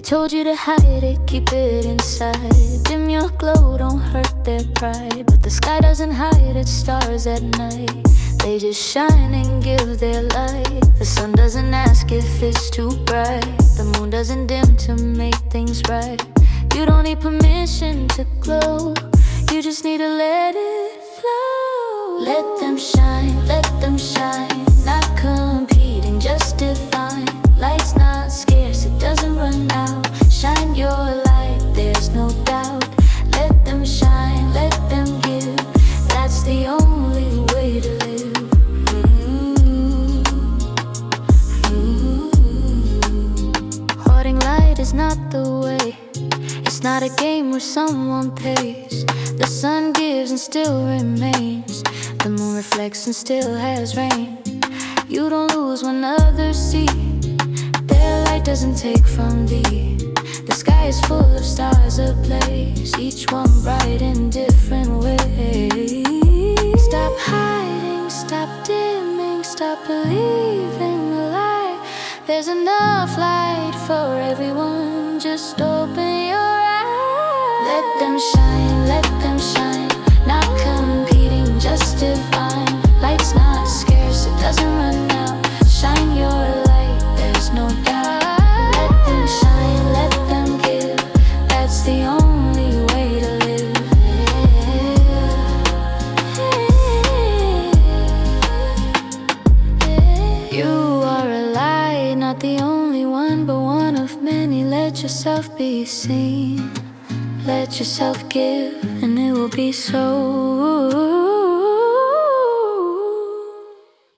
told you to hide it, keep it inside. Dim your glow, don't hurt their pride. But the sky doesn't hide its stars at night. They just shine and give their light. The sun doesn't ask if it's too bright. The moon doesn't dim to make things right. You don't need permission to glow. You just need to let it flow. Let them shine, let them shine. Not competing, just divine. Light's not scarce, it doesn't run out. Shine your light, there's no doubt. Let them shine, let them give. That's the only way to live. Hoarding light is not the way. It's not a game where someone pays. The sun gives and still remains. The moon reflects and still has rain. You don't lose when others see. Their light doesn't take from thee. The sky is full of stars ablaze, each one bright in different ways. Stop hiding, stop dimming, stop believing the lie. There's enough light for everyone, just open your eyes. Let them shine, let them shine. Not competing, just divine. Light's not scarce, it doesn't run out. Shine your light, there's no doubt. Let them shine, let them give. That's the only way to live. You are a light, not the only one, but one of many. Let yourself be seen. Let yourself give, and it will be so.